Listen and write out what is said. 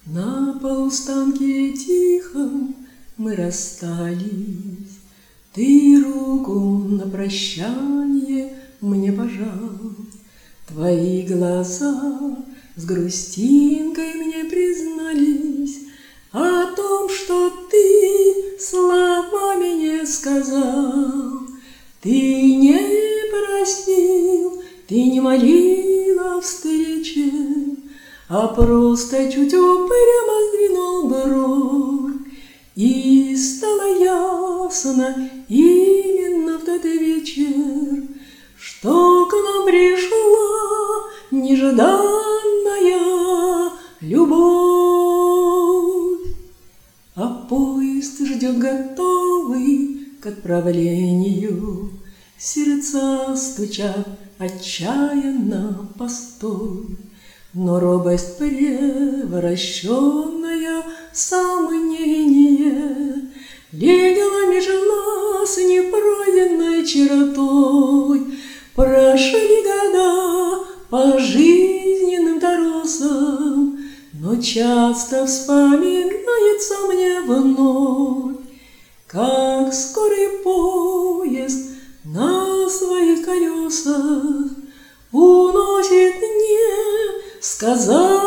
На полустанке тихом мы расстались, Ты руку на прощанье мне пожал. Твои глаза с грустинкой мне признались о том, что ты словами не сказал. Ты не простил, ты не молила о встрече, а просто чуть упрямо сдвинул бровь. И стало ясно именно в тот вечер, что к нам пришла нежданная любовь. А поезд ждет готовый к отправлению, сердца стучат отчаянно постой. Но робость превращенная в сомнение легла меж нас непройденной чертой. Прошли года по жизненным торосам, но часто вспоминается мне вновь, как скорый поезд на своих колесах уносит не сказать